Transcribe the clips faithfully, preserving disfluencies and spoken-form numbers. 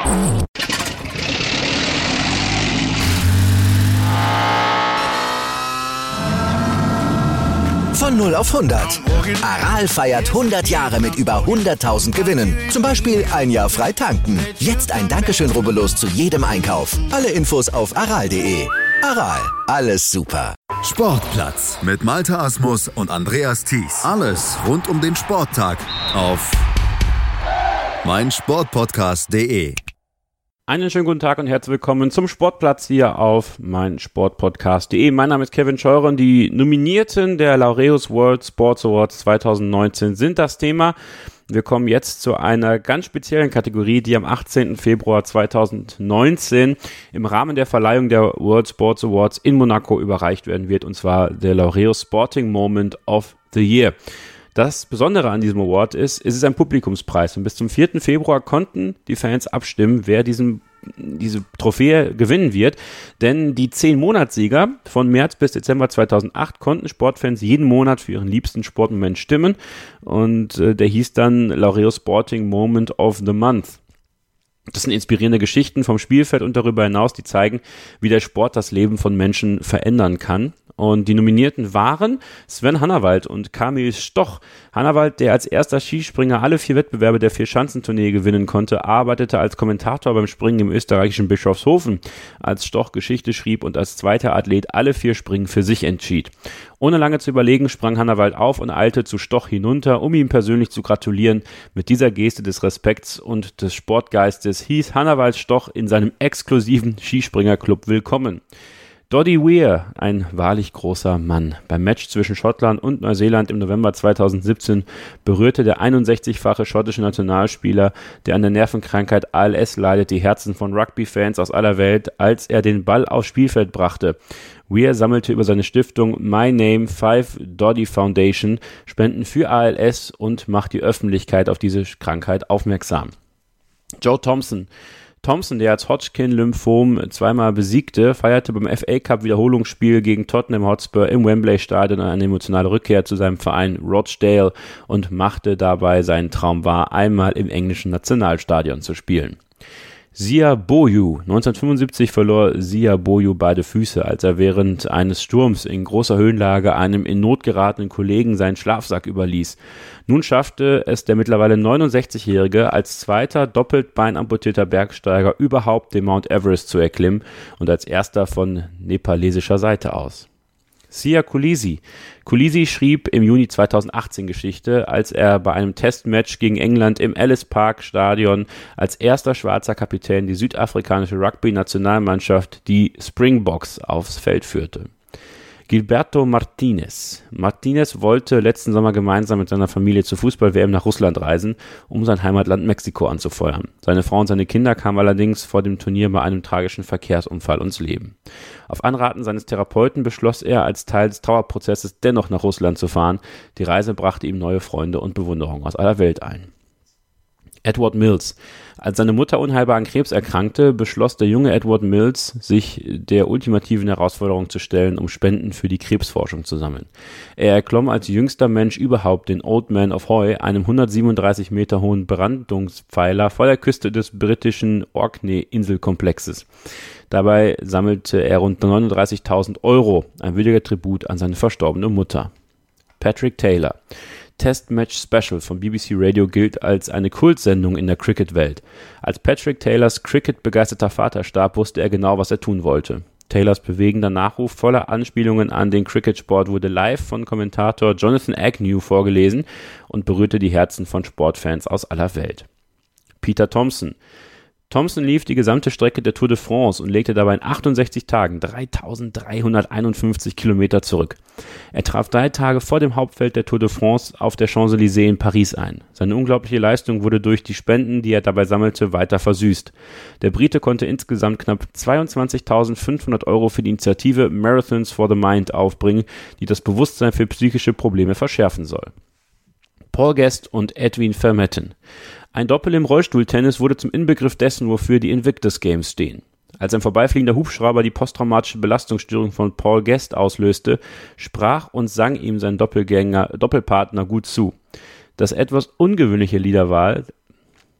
Von null auf hundert. Aral feiert hundert Jahre mit über hunderttausend Gewinnen. Zum Beispiel ein Jahr frei tanken. Jetzt ein Dankeschön, rubbellos zu jedem Einkauf. Alle Infos auf aral punkt de. Aral, alles super. Sportplatz mit Malte Asmus und Andreas Thies. Alles rund um den Sporttag auf meinsportpodcast punkt de. Einen schönen guten Tag und herzlich willkommen zum Sportplatz hier auf meinsportpodcast punkt de. Mein Name ist Kevin Scheuren. Die Nominierten der Laureus World Sports Awards zwanzig neunzehn sind das Thema. Wir kommen jetzt zu einer ganz speziellen Kategorie, die am achtzehnten Februar zweitausendneunzehn im Rahmen der Verleihung der World Sports Awards in Monaco überreicht werden wird, und zwar der Laureus Sporting Moment of the Year. Das Besondere an diesem Award ist, es ist ein Publikumspreis und bis zum vierten Februar konnten die Fans abstimmen, wer diesen, diese Trophäe gewinnen wird, denn die zehn Monatssieger von März bis Dezember zweitausendacht konnten Sportfans jeden Monat für ihren liebsten Sportmoment stimmen und äh, der hieß dann Laureus Sporting Moment of the Month. Das sind inspirierende Geschichten vom Spielfeld und darüber hinaus, die zeigen, wie der Sport das Leben von Menschen verändern kann. Und die Nominierten waren Sven Hannawald und Kamil Stoch. Hannawald, der als erster Skispringer alle vier Wettbewerbe der Vier-Schanzentournee gewinnen konnte, arbeitete als Kommentator beim Springen im österreichischen Bischofshofen, als Stoch Geschichte schrieb und als zweiter Athlet alle vier Springen für sich entschied. Ohne lange zu überlegen, sprang Hannawald auf und eilte zu Stoch hinunter, um ihm persönlich zu gratulieren. Mit dieser Geste des Respekts und des Sportgeistes hieß Hannawald Stoch in seinem exklusiven Skispringerclub willkommen. Doddy Weir, ein wahrlich großer Mann. Beim Match zwischen Schottland und Neuseeland im November zweitausendsiebzehn berührte der einundsechzigfache schottische Nationalspieler, der an der Nervenkrankheit A L S leidet, die Herzen von Rugby-Fans aus aller Welt, als er den Ball aufs Spielfeld brachte. Weir sammelte über seine Stiftung My Name Five Doddy Foundation Spenden für A L S und macht die Öffentlichkeit auf diese Krankheit aufmerksam. Joe Thompson. Thompson, der als Hodgkin-Lymphom zweimal besiegte, feierte beim F A Cup Wiederholungsspiel gegen Tottenham Hotspur im Wembley Stadion eine emotionale Rückkehr zu seinem Verein Rochdale und machte dabei seinen Traum wahr, einmal im englischen Nationalstadion zu spielen. Sia Boyu. neunzehnhundertfünfundsiebzig verlor Sia Boyu beide Füße, als er während eines Sturms in großer Höhenlage einem in Not geratenen Kollegen seinen Schlafsack überließ. Nun schaffte es der mittlerweile neunundsechzigjährige als zweiter doppelt beinamputierter Bergsteiger überhaupt den Mount Everest zu erklimmen und als erster von nepalesischer Seite aus. Sia Kulisi. Kulisi schrieb im Juni zweitausendachtzehn Geschichte, als er bei einem Testmatch gegen England im Ellis Park Stadion als erster schwarzer Kapitän die südafrikanische Rugby-Nationalmannschaft, die Springboks, aufs Feld führte. Gilberto Martinez. Martinez wollte letzten Sommer gemeinsam mit seiner Familie zur Fußball-W M nach Russland reisen, um sein Heimatland Mexiko anzufeuern. Seine Frau und seine Kinder kamen allerdings vor dem Turnier bei einem tragischen Verkehrsunfall ums Leben. Auf Anraten seines Therapeuten beschloss er, als Teil des Trauerprozesses dennoch nach Russland zu fahren. Die Reise brachte ihm neue Freunde und Bewunderung aus aller Welt ein. Edward Mills. Als seine Mutter unheilbar an Krebs erkrankte, beschloss der junge Edward Mills, sich der ultimativen Herausforderung zu stellen, um Spenden für die Krebsforschung zu sammeln. Er erklomm als jüngster Mensch überhaupt den Old Man of Hoy, einem hundertsiebenunddreißig Meter hohen Brandungspfeiler vor der Küste des britischen Orkney-Inselkomplexes. Dabei sammelte er rund neununddreißigtausend Euro, ein würdiger Tribut an seine verstorbene Mutter. Patrick Taylor. Test Match Special von B B C Radio gilt als eine Kultsendung in der Cricket-Welt. Als Patrick Taylors Cricket-begeisterter Vater starb, wusste er genau, was er tun wollte. Taylors bewegender Nachruf voller Anspielungen an den Cricketsport wurde live von Kommentator Jonathan Agnew vorgelesen und berührte die Herzen von Sportfans aus aller Welt. Peter Thompson. Thompson lief die gesamte Strecke der Tour de France und legte dabei in achtundsechzig Tagen dreitausenddreihunderteinundfünfzig Kilometer zurück. Er traf drei Tage vor dem Hauptfeld der Tour de France auf der Champs-Élysées in Paris ein. Seine unglaubliche Leistung wurde durch die Spenden, die er dabei sammelte, weiter versüßt. Der Brite konnte insgesamt knapp zweiundzwanzigtausendfünfhundert Euro für die Initiative Marathons for the Mind aufbringen, die das Bewusstsein für psychische Probleme verschärfen soll. Paul Guest und Edwin Vermetten. Ein Doppel im Rollstuhltennis wurde zum Inbegriff dessen, wofür die Invictus Games stehen. Als ein vorbeifliegender Hubschrauber die posttraumatische Belastungsstörung von Paul Guest auslöste, sprach und sang ihm sein Doppelgänger, Doppelpartner gut zu. Das etwas ungewöhnliche Liederwahl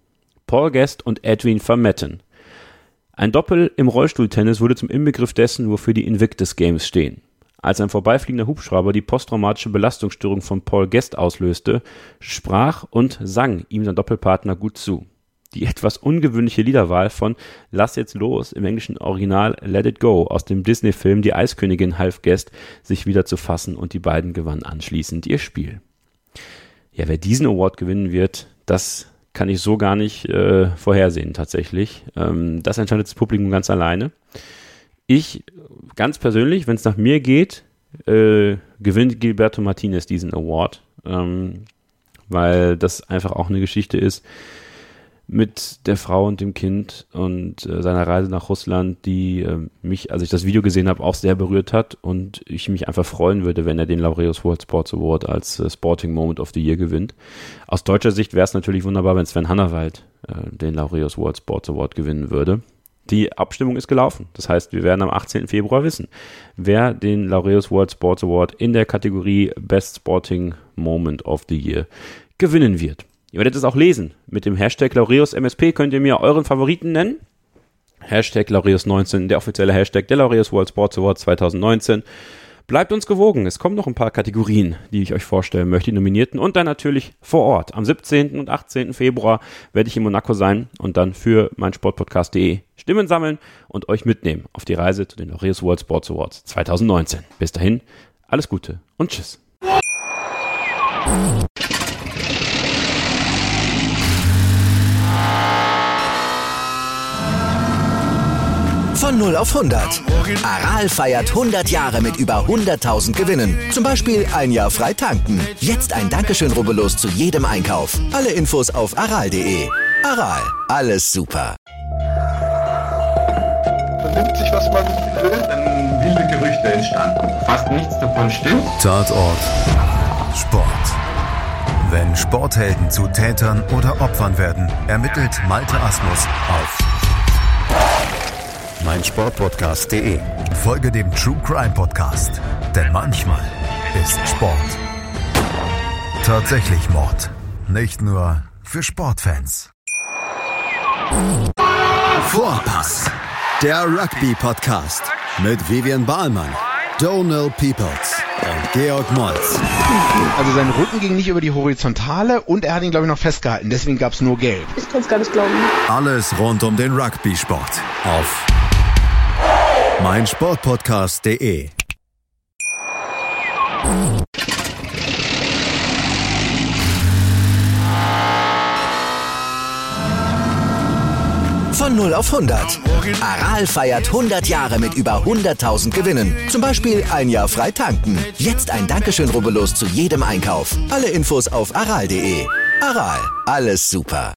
Paul Guest und Edwin van Metten. Ein Doppel im Rollstuhltennis wurde zum Inbegriff dessen, wofür die Invictus Games stehen. Als ein vorbeifliegender Hubschrauber die posttraumatische Belastungsstörung von Paul Guest auslöste, sprach und sang ihm sein Doppelpartner gut zu. Die etwas ungewöhnliche Liederwahl von Lass jetzt los im englischen Original Let It Go aus dem Disney-Film Die Eiskönigin half Guest, sich wieder zu fassen, und die beiden gewannen anschließend ihr Spiel. Ja, wer diesen Award gewinnen wird, das kann ich so gar nicht äh, vorhersehen tatsächlich. Ähm, das entscheidet das Publikum ganz alleine. Ich ganz persönlich, wenn es nach mir geht, äh, gewinnt Gilberto Martinez diesen Award, ähm, weil das einfach auch eine Geschichte ist mit der Frau und dem Kind und äh, seiner Reise nach Russland, die äh, mich, als ich das Video gesehen habe, auch sehr berührt hat, und ich mich einfach freuen würde, wenn er den Laureus World Sports Award als äh, Sporting Moment of the Year gewinnt. Aus deutscher Sicht wäre es natürlich wunderbar, wenn Sven Hannawald äh, den Laureus World Sports Award gewinnen würde. Die Abstimmung ist gelaufen. Das heißt, wir werden am achtzehnten Februar wissen, wer den Laureus World Sports Award in der Kategorie Best Sporting Moment of the Year gewinnen wird. Ihr werdet es auch lesen. Mit dem Hashtag Laureus M S P könnt ihr mir euren Favoriten nennen. Hashtag Laureus neunzehn, der offizielle Hashtag der Laureus World Sports Award zwanzig neunzehn. Bleibt uns gewogen. Es kommen noch ein paar Kategorien, die ich euch vorstellen möchte, die Nominierten, und dann natürlich vor Ort. Am siebzehnten und achtzehnten Februar werde ich in Monaco sein und dann für meinsportpodcast punkt de Stimmen sammeln und euch mitnehmen auf die Reise zu den Laureus World Sports Awards zwanzig neunzehn. Bis dahin, alles Gute und tschüss. Von null auf hundert. Aral feiert hundert Jahre mit über hunderttausend Gewinnen. Zum Beispiel ein Jahr frei tanken. Jetzt ein Dankeschön, rubbellos zu jedem Einkauf. Alle Infos auf aral punkt de. Aral, alles super. Man nimmt sich, was man will. Dann wilde Gerüchte entstanden. Fast nichts davon stimmt. Tatort Sport. Wenn Sporthelden zu Tätern oder Opfern werden, ermittelt Malte Asmus auf meinsportpodcast punkt de. Folge dem True Crime Podcast, denn manchmal ist Sport tatsächlich Mord. Nicht nur für Sportfans. Vorpass, der Rugby-Podcast mit Vivian Bahlmann, Donald Peoples und Georg Moltz. Also sein Rücken ging nicht über die Horizontale und er hat ihn, glaube ich, noch festgehalten. Deswegen gab es nur Gelb. Ich kann es gar nicht glauben. Alles rund um den Rugby-Sport auf meinsportpodcast punkt de. Von null auf hundert. Aral feiert hundert Jahre mit über hunderttausend Gewinnen. Zum Beispiel ein Jahr frei tanken. Jetzt ein Dankeschön, rubbellos zu jedem Einkauf. Alle Infos auf aral punkt de. Aral, alles super.